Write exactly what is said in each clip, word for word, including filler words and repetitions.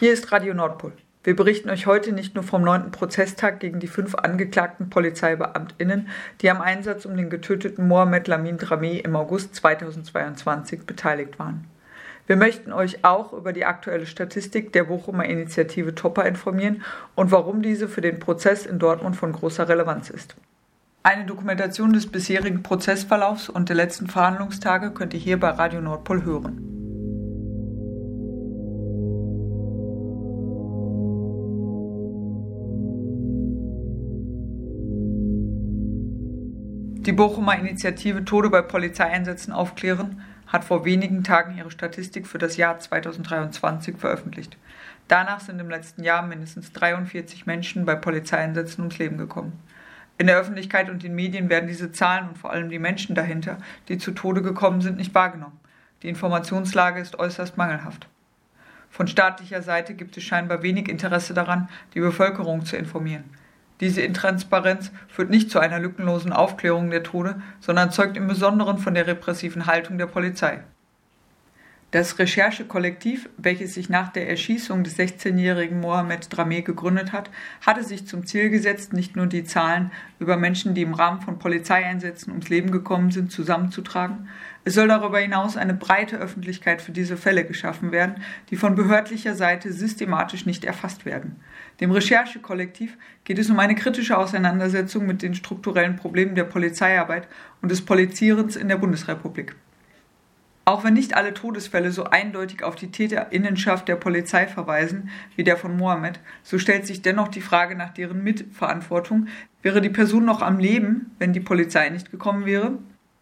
Hier ist Radio Nordpol. Wir berichten euch heute nicht nur vom neunten Prozesstag gegen die fünf angeklagten PolizeibeamtInnen, die am Einsatz um den getöteten Mohamed Lamin Drameh im August zweitausendzweiundzwanzig beteiligt waren. Wir möchten euch auch über die aktuelle Statistik der Bochumer Initiative TOPA informieren und warum diese für den Prozess in Dortmund von großer Relevanz ist. Eine Dokumentation des bisherigen Prozessverlaufs und der letzten Verhandlungstage könnt ihr hier bei Radio Nordpol hören. Die Bochumer Initiative Tode bei Polizeieinsätzen aufklären hat vor wenigen Tagen ihre Statistik für das Jahr zweitausenddreiundzwanzig veröffentlicht. Danach sind im letzten Jahr mindestens dreiundvierzig Menschen bei Polizeieinsätzen ums Leben gekommen. In der Öffentlichkeit und den Medien werden diese Zahlen und vor allem die Menschen dahinter, die zu Tode gekommen sind, nicht wahrgenommen. Die Informationslage ist äußerst mangelhaft. Von staatlicher Seite gibt es scheinbar wenig Interesse daran, die Bevölkerung zu informieren. Diese Intransparenz führt nicht zu einer lückenlosen Aufklärung der Tode, sondern zeugt im Besonderen von der repressiven Haltung der Polizei. Das Recherchekollektiv, welches sich nach der Erschießung des sechzehnjährigen Mohamed Drameh gegründet hat, hatte sich zum Ziel gesetzt, nicht nur die Zahlen über Menschen, die im Rahmen von Polizeieinsätzen ums Leben gekommen sind, zusammenzutragen. Es soll darüber hinaus eine breite Öffentlichkeit für diese Fälle geschaffen werden, die von behördlicher Seite systematisch nicht erfasst werden. Dem Recherchekollektiv geht es um eine kritische Auseinandersetzung mit den strukturellen Problemen der Polizeiarbeit und des Polizierens in der Bundesrepublik. Auch wenn nicht alle Todesfälle so eindeutig auf die TäterInnenschaft der Polizei verweisen, wie der von Mohamed, so stellt sich dennoch die Frage nach deren Mitverantwortung. Wäre die Person noch am Leben, wenn die Polizei nicht gekommen wäre?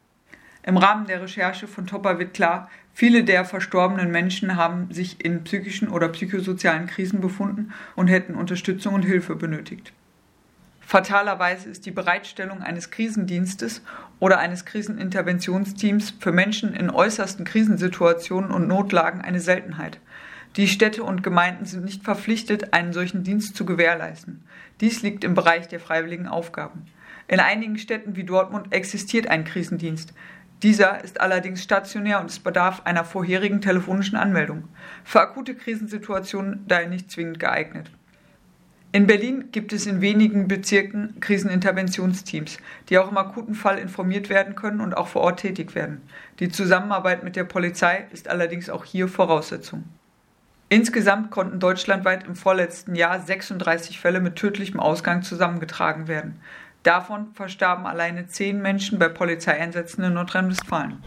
Im Rahmen der Recherche von TOPA wird klar, viele der verstorbenen Menschen haben sich in psychischen oder psychosozialen Krisen befunden und hätten Unterstützung und Hilfe benötigt. Fatalerweise ist die Bereitstellung eines Krisendienstes oder eines Kriseninterventionsteams für Menschen in äußersten Krisensituationen und Notlagen eine Seltenheit. Die Städte und Gemeinden sind nicht verpflichtet, einen solchen Dienst zu gewährleisten. Dies liegt im Bereich der freiwilligen Aufgaben. In einigen Städten wie Dortmund existiert ein Krisendienst. Dieser ist allerdings stationär und es bedarf einer vorherigen telefonischen Anmeldung. Für akute Krisensituationen daher nicht zwingend geeignet. In Berlin gibt es in wenigen Bezirken Kriseninterventionsteams, die auch im akuten Fall informiert werden können und auch vor Ort tätig werden. Die Zusammenarbeit mit der Polizei ist allerdings auch hier Voraussetzung. Insgesamt konnten deutschlandweit im vorletzten Jahr sechsunddreißig Fälle mit tödlichem Ausgang zusammengetragen werden. Davon verstarben alleine zehn Menschen bei Polizeieinsätzen in Nordrhein-Westfalen.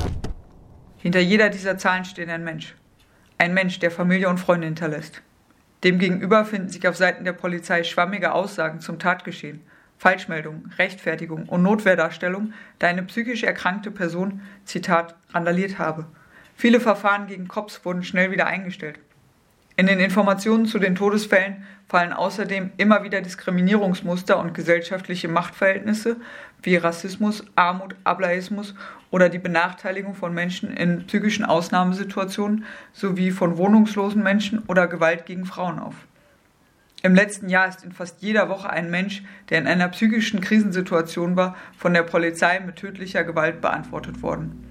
Hinter jeder dieser Zahlen steht ein Mensch. Ein Mensch, der Familie und Freunde hinterlässt. Demgegenüber finden sich auf Seiten der Polizei schwammige Aussagen zum Tatgeschehen, Falschmeldungen, Rechtfertigung und Notwehrdarstellung, da eine psychisch erkrankte Person, Zitat, randaliert habe. Viele Verfahren gegen Cops wurden schnell wieder eingestellt. In den Informationen zu den Todesfällen fallen außerdem immer wieder Diskriminierungsmuster und gesellschaftliche Machtverhältnisse wie Rassismus, Armut, Ableismus oder die Benachteiligung von Menschen in psychischen Ausnahmesituationen sowie von wohnungslosen Menschen oder Gewalt gegen Frauen auf. Im letzten Jahr ist in fast jeder Woche ein Mensch, der in einer psychischen Krisensituation war, von der Polizei mit tödlicher Gewalt beantwortet worden.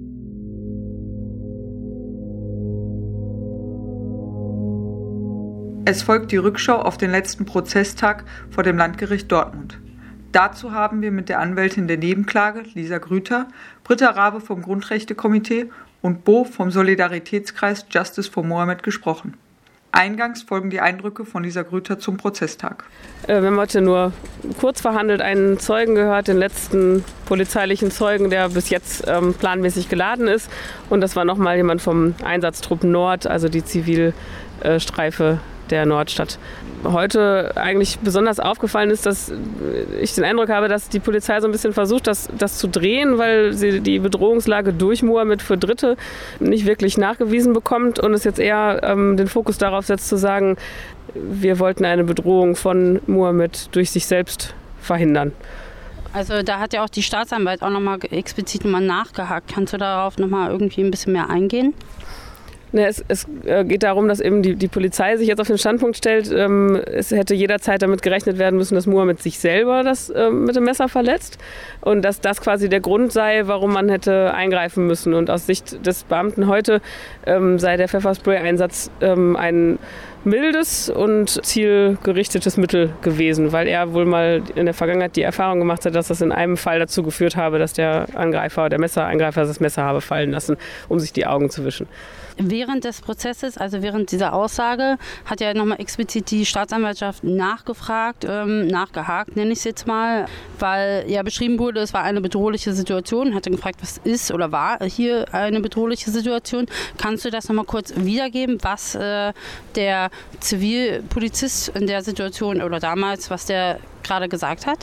Es folgt die Rückschau auf den letzten Prozesstag vor dem Landgericht Dortmund. Dazu haben wir mit der Anwältin der Nebenklage, Lisa Grüter, Britta Rabe vom Grundrechtekomitee und Bo vom Solidaritätskreis Justice for Mohamed gesprochen. Eingangs folgen die Eindrücke von Lisa Grüter zum Prozesstag. Wir haben heute nur kurz verhandelt, einen Zeugen gehört, den letzten polizeilichen Zeugen, der bis jetzt ähm, planmäßig geladen ist. Und das war nochmal jemand vom Einsatztrupp Nord, also die Zivilstreife der Nordstadt. Heute eigentlich besonders aufgefallen ist, dass ich den Eindruck habe, dass die Polizei so ein bisschen versucht, das, das zu drehen, weil sie die Bedrohungslage durch Mohamed für Dritte nicht wirklich nachgewiesen bekommt und es jetzt eher ähm, den Fokus darauf setzt, zu sagen, wir wollten eine Bedrohung von Mohamed durch sich selbst verhindern. Also da hat ja auch die Staatsanwalt auch nochmal explizit nochmal nachgehakt. Kannst du darauf nochmal irgendwie ein bisschen mehr eingehen? Ne, es, es geht darum, dass eben die, die Polizei sich jetzt auf den Standpunkt stellt, ähm, es hätte jederzeit damit gerechnet werden müssen, dass Muhammed sich selber das ähm, mit dem Messer verletzt und dass das quasi der Grund sei, warum man hätte eingreifen müssen. Und aus Sicht des Beamten heute ähm, sei der Pfefferspray-Einsatz ähm, ein mildes und zielgerichtetes Mittel gewesen, weil er wohl mal in der Vergangenheit die Erfahrung gemacht hat, dass das in einem Fall dazu geführt habe, dass der Angreifer, der Messereingreifer das Messer habe fallen lassen, um sich die Augen zu wischen. Während des Prozesses, also während dieser Aussage, hat ja nochmal explizit die Staatsanwaltschaft nachgefragt, ähm, nachgehakt, nenne ich es jetzt mal, weil ja beschrieben wurde, es war eine bedrohliche Situation. Hat dann gefragt, was ist oder war hier eine bedrohliche Situation. Kannst du das nochmal kurz wiedergeben, was äh, der Zivilpolizist in der Situation oder damals, was der gerade gesagt hat?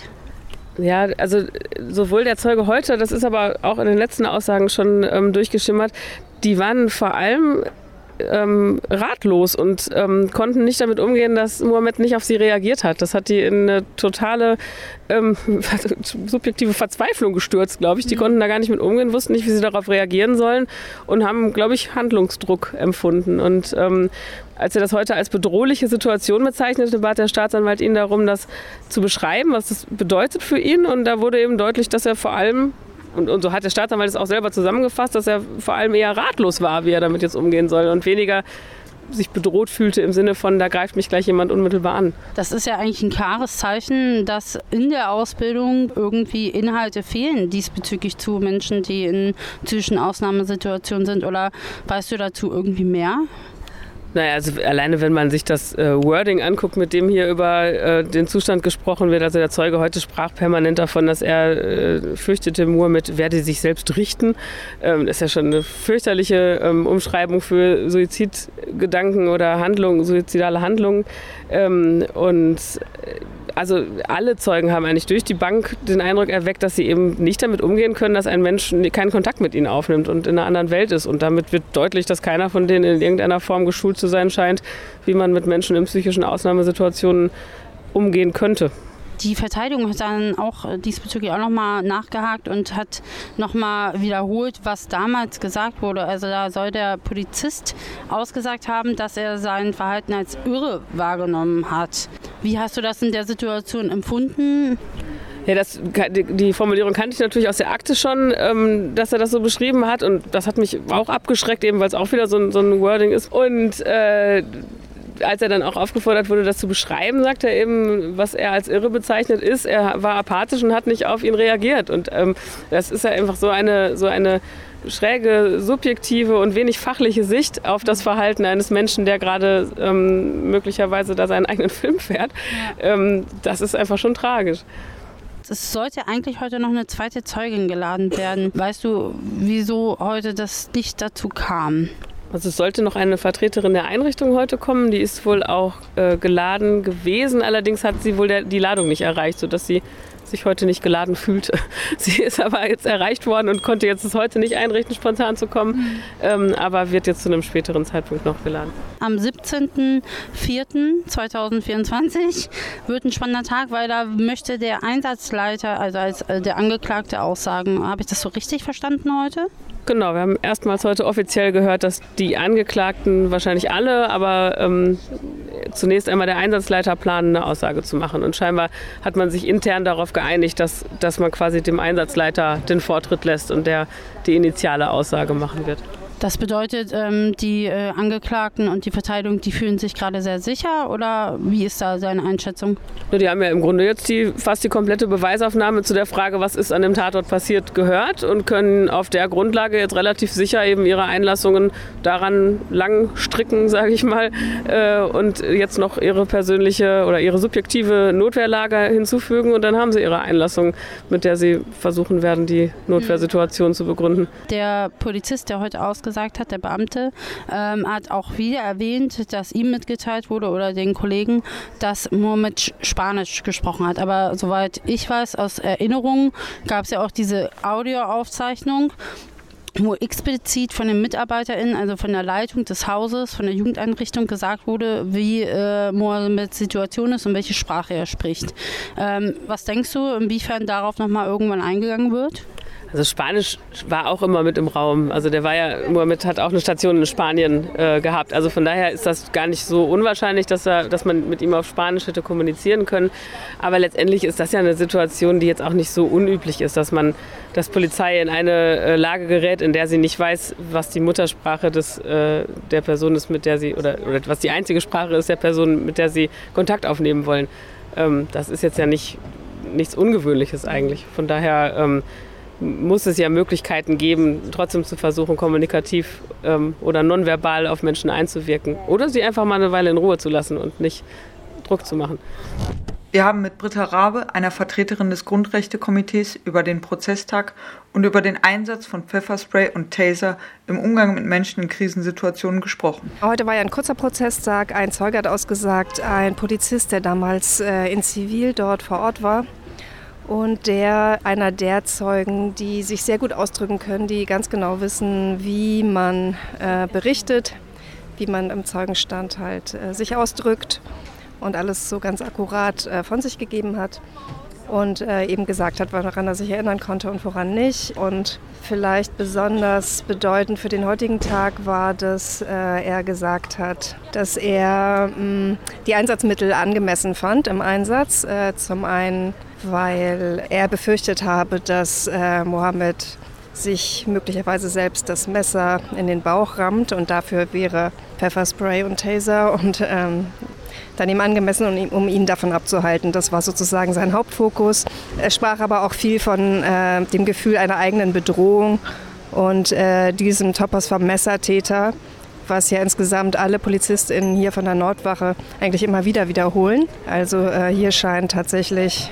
Ja, also sowohl der Zeuge heute, das ist aber auch in den letzten Aussagen schon ähm, durchgeschimmert, die waren vor allem ähm, ratlos und ähm, konnten nicht damit umgehen, dass Muhammed nicht auf sie reagiert hat. Das hat die in eine totale ähm, subjektive Verzweiflung gestürzt, glaube ich. Die konnten da gar nicht mit umgehen, wussten nicht, wie sie darauf reagieren sollen und haben, glaube ich, Handlungsdruck empfunden. Und ähm, als er das heute als bedrohliche Situation bezeichnete, bat der Staatsanwalt ihn darum, das zu beschreiben, was das bedeutet für ihn. Und da wurde eben deutlich, dass er vor allem, und, und so hat der Staatsanwalt es auch selber zusammengefasst, dass er vor allem eher ratlos war, wie er damit jetzt umgehen soll und weniger sich bedroht fühlte im Sinne von, da greift mich gleich jemand unmittelbar an. Das ist ja eigentlich ein klares Zeichen, dass in der Ausbildung irgendwie Inhalte fehlen diesbezüglich zu Menschen, die in psychischen Ausnahmesituationen sind. Oder weißt du dazu irgendwie mehr? Naja, also alleine wenn man sich das äh, Wording anguckt, mit dem hier über äh, den Zustand gesprochen wird, also der Zeuge heute sprach permanent davon, dass er äh, fürchtete, Muhammed werde sich selbst richten. Ähm, das ist ja schon eine fürchterliche ähm, Umschreibung für Suizidgedanken oder Handlungen, suizidale Handlungen. Ähm, und äh, also alle Zeugen haben eigentlich durch die Bank den Eindruck erweckt, dass sie eben nicht damit umgehen können, dass ein Mensch keinen Kontakt mit ihnen aufnimmt und in einer anderen Welt ist. Und damit wird deutlich, dass keiner von denen in irgendeiner Form geschult zu sein scheint, wie man mit Menschen in psychischen Ausnahmesituationen umgehen könnte. Die Verteidigung hat dann auch diesbezüglich auch nochmal nachgehakt und hat nochmal wiederholt, was damals gesagt wurde. Also da soll der Polizist ausgesagt haben, dass er sein Verhalten als irre wahrgenommen hat. Wie hast du das in der Situation empfunden? Ja, das, die Formulierung kannte ich natürlich aus der Akte schon, ähm, dass er das so beschrieben hat. Und das hat mich auch abgeschreckt, eben weil es auch wieder so ein, so ein Wording ist. Und äh, als er dann auch aufgefordert wurde, das zu beschreiben, sagt er eben, was er als irre bezeichnet ist. Er war apathisch und hat nicht auf ihn reagiert. Und ähm, das ist ja einfach so eine, so eine schräge, subjektive und wenig fachliche Sicht auf das Verhalten eines Menschen, der gerade ähm, möglicherweise da seinen eigenen Film fährt. Ja. Ähm, das ist einfach schon tragisch. Es sollte eigentlich heute noch eine zweite Zeugin geladen werden. Weißt du, wieso heute das nicht dazu kam? Also es sollte noch eine Vertreterin der Einrichtung heute kommen, die ist wohl auch äh, geladen gewesen, allerdings hat sie wohl der, die Ladung nicht erreicht, sodass sie sich heute nicht geladen fühlte. Sie ist aber jetzt erreicht worden und konnte jetzt es heute nicht einrichten, spontan zu kommen, mhm. ähm, aber wird jetzt zu einem späteren Zeitpunkt noch geladen. Am siebzehnten vierten zweitausendvierundzwanzig wird ein spannender Tag, weil da möchte der Einsatzleiter, also als äh, der Angeklagte aussagen. Habe ich das so richtig verstanden heute? Genau, wir haben erstmals heute offiziell gehört, dass die Angeklagten, wahrscheinlich alle, aber ähm, zunächst einmal der Einsatzleiter planen, eine Aussage zu machen. Und scheinbar hat man sich intern darauf geeinigt, dass, dass man quasi dem Einsatzleiter den Vortritt lässt und der die initiale Aussage machen wird. Das bedeutet, ähm, die äh, Angeklagten und die Verteidigung, die fühlen sich gerade sehr sicher oder wie ist da seine Einschätzung? Die haben ja im Grunde jetzt die, fast die komplette Beweisaufnahme zu der Frage, was ist an dem Tatort passiert, gehört und können auf der Grundlage jetzt relativ sicher eben ihre Einlassungen daran lang stricken, sage ich mal, äh, und jetzt noch ihre persönliche oder ihre subjektive Notwehrlage hinzufügen und dann haben sie ihre Einlassung, mit der sie versuchen werden, die Notwehrsituation zu begründen. Der Polizist, der heute ausgesagt hat, der Beamte, ähm, hat auch wieder erwähnt, dass ihm mitgeteilt wurde oder den Kollegen, dass Muhammed Spanisch gesprochen hat. Aber soweit ich weiß, aus Erinnerung gab es ja auch diese Audioaufzeichnung, wo explizit von den MitarbeiterInnen, also von der Leitung des Hauses, von der Jugendeinrichtung gesagt wurde, wie äh, Muhammeds Situation ist und welche Sprache er spricht. Ähm, was denkst du, inwiefern darauf nochmal irgendwann eingegangen wird? Also Spanisch war auch immer mit im Raum. Also der war ja, Mohammed hat auch eine Station in Spanien äh, gehabt. Also von daher ist das gar nicht so unwahrscheinlich, dass, er, dass man mit ihm auf Spanisch hätte kommunizieren können. Aber letztendlich ist das ja eine Situation, die jetzt auch nicht so unüblich ist, dass man, dass Polizei in eine äh, Lage gerät, in der sie nicht weiß, was die Muttersprache des, äh, der Person ist, mit der sie, oder, oder was die einzige Sprache ist der Person, mit der sie Kontakt aufnehmen wollen. Ähm, das ist jetzt ja nicht, nichts Ungewöhnliches eigentlich. Von daher ähm, muss es ja Möglichkeiten geben, trotzdem zu versuchen, kommunikativ ähm, oder nonverbal auf Menschen einzuwirken. Oder sie einfach mal eine Weile in Ruhe zu lassen und nicht Druck zu machen. Wir haben mit Britta Rabe, einer Vertreterin des Grundrechtekomitees, über den Prozesstag und über den Einsatz von Pfefferspray und Taser im Umgang mit Menschen in Krisensituationen gesprochen. Heute war ja ein kurzer Prozesstag. Ein Zeuge hat ausgesagt, ein Polizist, der damals äh, in Zivil dort vor Ort war. Und der, einer der Zeugen, die sich sehr gut ausdrücken können, die ganz genau wissen, wie man äh, berichtet, wie man im Zeugenstand halt äh, sich ausdrückt und alles so ganz akkurat äh, von sich gegeben hat und äh, eben gesagt hat, woran er sich erinnern konnte und woran nicht. Und vielleicht besonders bedeutend für den heutigen Tag war, dass äh, er gesagt hat, dass er mh, die Einsatzmittel angemessen fand im Einsatz. Äh, zum einen, weil er befürchtet habe, dass äh, Mohammed sich möglicherweise selbst das Messer in den Bauch rammt und dafür wäre Pfefferspray und Taser und ähm, dann ihm angemessen, um ihn, um ihn davon abzuhalten. Das war sozusagen sein Hauptfokus. Er sprach aber auch viel von äh, dem Gefühl einer eigenen Bedrohung und äh, diesem Topos vom Messertäter, was ja insgesamt alle PolizistInnen hier von der Nordwache eigentlich immer wieder wiederholen. Also äh, hier scheint tatsächlich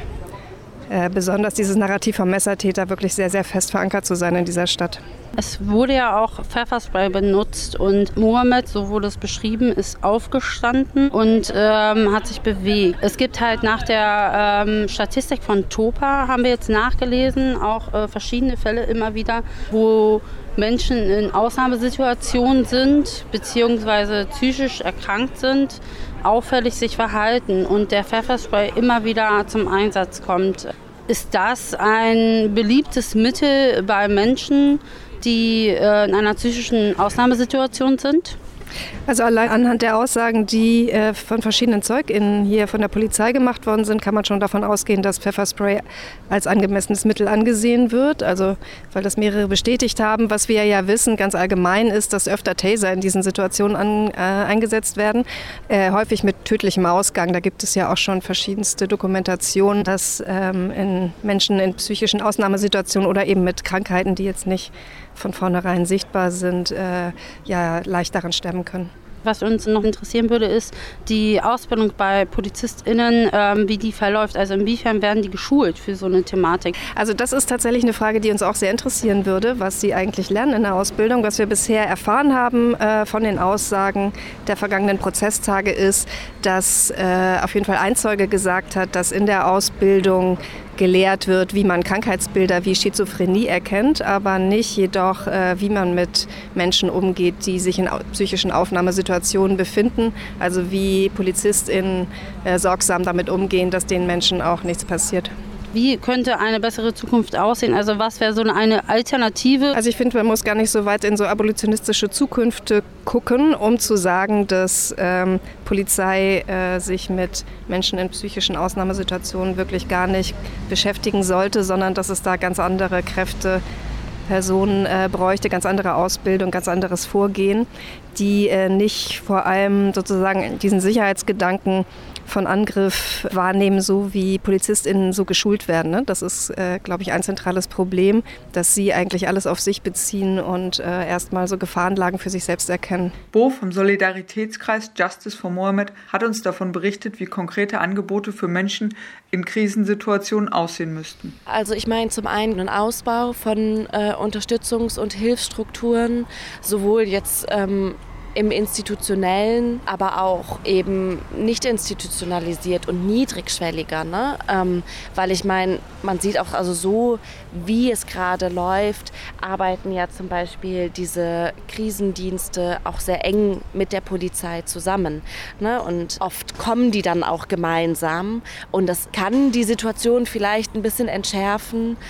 äh, besonders dieses Narrativ vom Messertäter wirklich sehr, sehr fest verankert zu sein in dieser Stadt. Es wurde ja auch Pfefferspray benutzt und Mohammed, so wurde es beschrieben, ist aufgestanden und ähm, hat sich bewegt. Es gibt halt nach der ähm, Statistik von Topa, haben wir jetzt nachgelesen, auch äh, verschiedene Fälle immer wieder, wo Menschen in Ausnahmesituationen sind, beziehungsweise psychisch erkrankt sind, auffällig sich verhalten und der Pfefferspray immer wieder zum Einsatz kommt. Ist das ein beliebtes Mittel bei Menschen, die äh, in einer psychischen Ausnahmesituation sind? Also allein anhand der Aussagen, die äh, von verschiedenen ZeugInnen hier von der Polizei gemacht worden sind, kann man schon davon ausgehen, dass Pfefferspray als angemessenes Mittel angesehen wird. Also weil das mehrere bestätigt haben. Was wir ja wissen, ganz allgemein ist, dass öfter Taser in diesen Situationen an, äh, eingesetzt werden. Äh, häufig mit tödlichem Ausgang. Da gibt es ja auch schon verschiedenste Dokumentationen, dass ähm, in Menschen in psychischen Ausnahmesituationen oder eben mit Krankheiten, die jetzt nicht von vornherein sichtbar sind, äh, ja leicht daran sterben können. Was uns noch interessieren würde, ist die Ausbildung bei PolizistInnen, ähm, wie die verläuft. Also inwiefern werden die geschult für so eine Thematik? Also das ist tatsächlich eine Frage, die uns auch sehr interessieren würde, was sie eigentlich lernen in der Ausbildung. Was wir bisher erfahren haben äh, von den Aussagen der vergangenen Prozesstage ist, dass äh, auf jeden Fall ein Zeuge gesagt hat, dass in der Ausbildung gelehrt wird, wie man Krankheitsbilder wie Schizophrenie erkennt, aber nicht jedoch, äh, wie man mit Menschen umgeht, die sich in au- psychischen Aufnahmesituationen befinden. Also wie PolizistInnen äh, sorgsam damit umgehen, dass den Menschen auch nichts passiert. Wie könnte eine bessere Zukunft aussehen? Also was wäre so eine Alternative? Also ich finde, man muss gar nicht so weit in so abolitionistische Zukünfte gucken, um zu sagen, dass ähm, Polizei äh, sich mit Menschen in psychischen Ausnahmesituationen wirklich gar nicht beschäftigen sollte, sondern dass es da ganz andere Kräfte, Personen äh, bräuchte, ganz andere Ausbildung, ganz anderes Vorgehen, die äh, nicht vor allem sozusagen diesen Sicherheitsgedanken von Angriff wahrnehmen, so wie PolizistInnen so geschult werden. Ne? Das ist, äh, glaube ich, ein zentrales Problem, dass sie eigentlich alles auf sich beziehen und äh, erstmal so Gefahrenlagen für sich selbst erkennen. Bo vom Solidaritätskreis Justice for Mohammed hat uns davon berichtet, wie konkrete Angebote für Menschen in Krisensituationen aussehen müssten. Also ich meine zum einen einen Ausbau von äh, Unterstützungs- und Hilfsstrukturen, sowohl jetzt ähm, im institutionellen, aber auch eben nicht institutionalisiert und niedrigschwelliger, ne? Ähm, weil ich meine, man sieht auch, also so wie es gerade läuft, arbeiten ja zum Beispiel diese Krisendienste auch sehr eng mit der Polizei zusammen, ne? Und oft kommen die dann auch gemeinsam und das kann die Situation vielleicht ein bisschen entschärfen.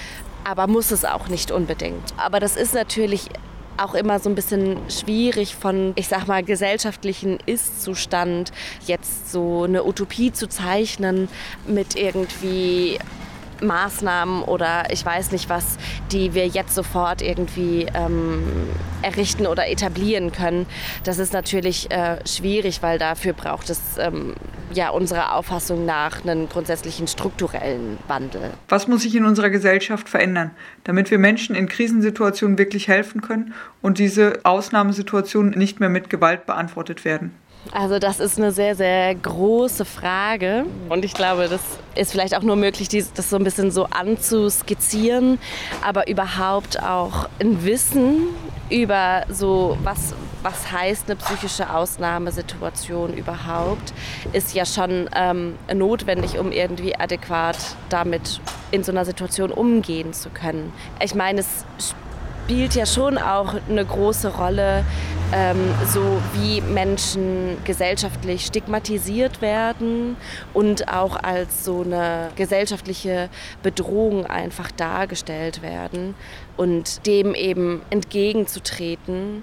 aber muss es auch nicht unbedingt. Aber das ist natürlich auch immer so ein bisschen schwierig von, ich sag mal, gesellschaftlichen Ist-Zustand jetzt so eine Utopie zu zeichnen mit irgendwie Maßnahmen oder ich weiß nicht was, die wir jetzt sofort irgendwie ähm, errichten oder etablieren können. Das ist natürlich äh, schwierig, weil dafür braucht es ähm, ja unserer Auffassung nach einen grundsätzlichen strukturellen Wandel. Was muss sich in unserer Gesellschaft verändern, damit wir Menschen in Krisensituationen wirklich helfen können und diese Ausnahmesituationen nicht mehr mit Gewalt beantwortet werden? Also das ist eine sehr, sehr große Frage und ich glaube, das ist vielleicht auch nur möglich, das so ein bisschen so anzuskizzieren, aber überhaupt auch ein Wissen über so, was, was heißt eine psychische Ausnahmesituation überhaupt, ist ja schon ähm, notwendig, um irgendwie adäquat damit in so einer Situation umgehen zu können. Ich meine, es spielt ja schon auch eine große Rolle, ähm, so wie Menschen gesellschaftlich stigmatisiert werden und auch als so eine gesellschaftliche Bedrohung einfach dargestellt werden und dem eben entgegenzutreten.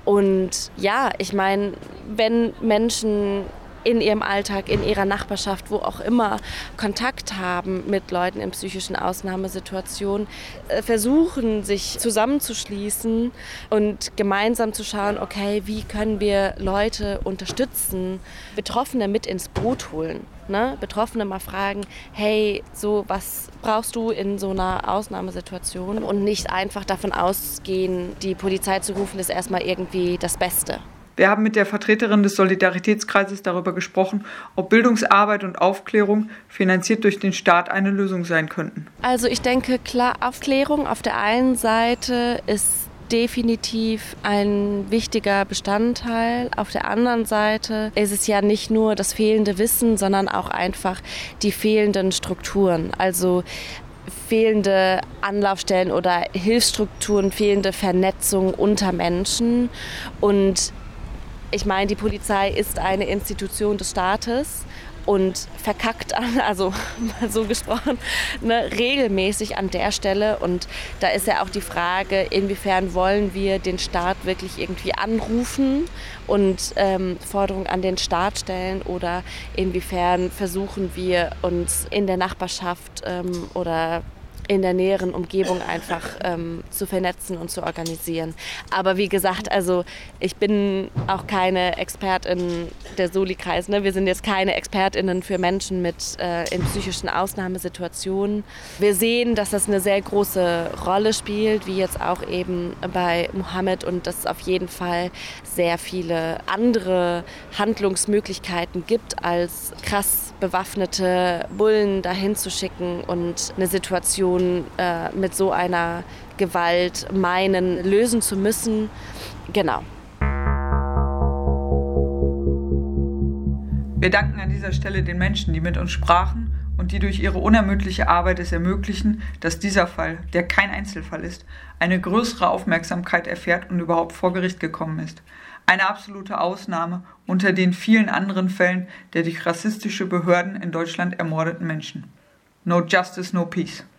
Und ja, ich meine, wenn Menschen in ihrem Alltag, in ihrer Nachbarschaft, wo auch immer, Kontakt haben mit Leuten in psychischen Ausnahmesituationen, äh, versuchen, sich zusammenzuschließen und gemeinsam zu schauen, okay, wie können wir Leute unterstützen, Betroffene mit ins Boot holen. Ne? Betroffene mal fragen, hey, so was brauchst du in so einer Ausnahmesituation? Und nicht einfach davon ausgehen, die Polizei zu rufen, ist erstmal irgendwie das Beste. Wir haben mit der Vertreterin des Solidaritätskreises darüber gesprochen, ob Bildungsarbeit und Aufklärung finanziert durch den Staat eine Lösung sein könnten. Also ich denke, klar, Aufklärung auf der einen Seite ist definitiv ein wichtiger Bestandteil. Auf der anderen Seite ist es ja nicht nur das fehlende Wissen, sondern auch einfach die fehlenden Strukturen. Also fehlende Anlaufstellen oder Hilfsstrukturen, fehlende Vernetzung unter Menschen. Und ich meine, die Polizei ist eine Institution des Staates und verkackt, an, also mal so gesprochen, ne, regelmäßig an der Stelle. Und da ist ja auch die Frage, inwiefern wollen wir den Staat wirklich irgendwie anrufen und ähm, Forderungen an den Staat stellen oder inwiefern versuchen wir uns in der Nachbarschaft ähm, oder in der näheren Umgebung einfach ähm, zu vernetzen und zu organisieren. Aber wie gesagt, also ich bin auch keine Expertin der Soli-Kreis. Ne? Wir sind jetzt keine ExpertInnen für Menschen mit äh, in psychischen Ausnahmesituationen. Wir sehen, dass das eine sehr große Rolle spielt, wie jetzt auch eben bei Mohammed, und dass es auf jeden Fall sehr viele andere Handlungsmöglichkeiten gibt, als krass bewaffnete Bullen dahin zu schicken und eine Situation äh, mit so einer Gewalt meinen, lösen zu müssen. Genau. Wir danken an dieser Stelle den Menschen, die mit uns sprachen und die durch ihre unermüdliche Arbeit es ermöglichen, dass dieser Fall, der kein Einzelfall ist, eine größere Aufmerksamkeit erfährt und überhaupt vor Gericht gekommen ist. Eine absolute Ausnahme unter den vielen anderen Fällen der durch rassistische Behörden in Deutschland ermordeten Menschen. No justice, no peace.